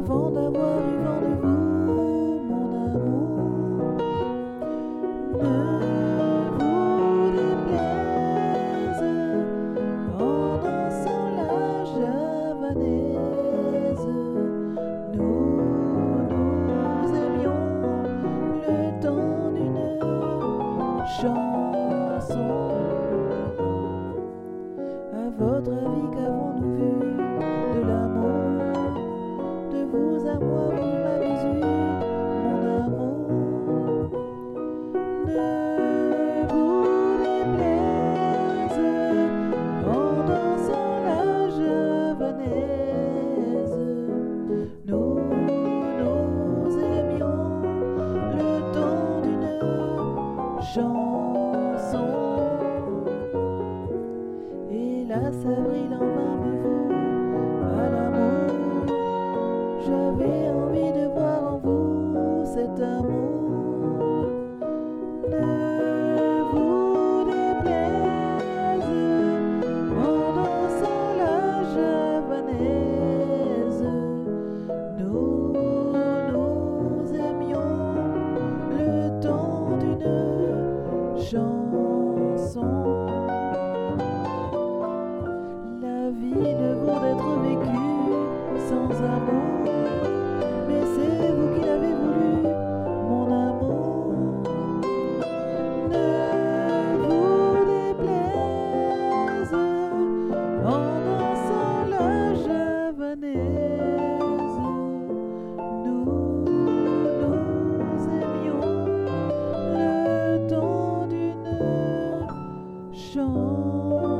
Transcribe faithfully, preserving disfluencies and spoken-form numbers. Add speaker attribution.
Speaker 1: Avant d'avoir eu vent de vous, mon amour, ne vous déplaise en dansant la javanaise. Nous nous aimions le temps d'une chanson. À votre avis, qu'avons-nous vu de l'amour? De vous à moi, vous m'avez eu, mon amour. Ne vous déplaise en dansant la javanaise. Nous nous aimions le temps d'une chanson. Hélas, avril en vain me vaut à l'amour. J'avais envie de voir en vous cet amour. Ne vous déplaise en dansant la javanaise. Nous nous aimions le temps d'une chanson. La vie ne vaut d'être vécue sans amour, mais c'est vous qui l'avez voulu, mon amour. Ne vous déplaise en dansant la javanaise. Nous nous aimions le temps d'une chanson.